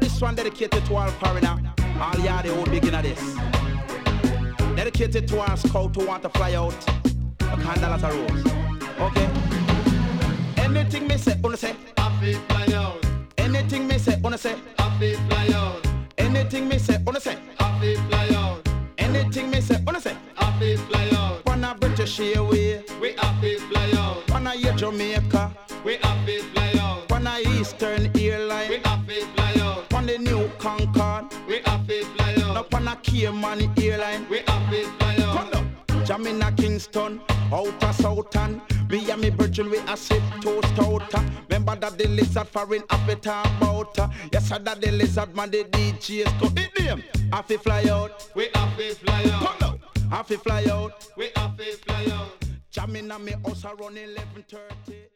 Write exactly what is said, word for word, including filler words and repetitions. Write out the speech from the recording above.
this one dedicated to all foreigner. All y'all the old beginner this. Dedicated to our scout who want to fly out a candle at a rose. Okay? Anything me say, wanna say, happy fly out. Anything me say, wanna say, happy fly out. Anything me say, wanna say, happy fly out. Anything me say, wanna say, happy fly out. Wanna British Airways, we happy fly out. Wanna your Jamaica, we happy fly out. Wanna Eastern Airline, we happy fly out. Wanna New Concorde, we happy fly out. No wanna Cayman Airline, we happy fly out. Come on, Jamina Kingston, outer Southern, me and me Virgil we a sip toast out. Remember that the lizard foreign happy talk about. Yes, I that the lizard man the D Js go hit them. Happy fly out, we happy fly out. Come on, happy fly out, we happy fly out. Jamina me house around eleven thirty.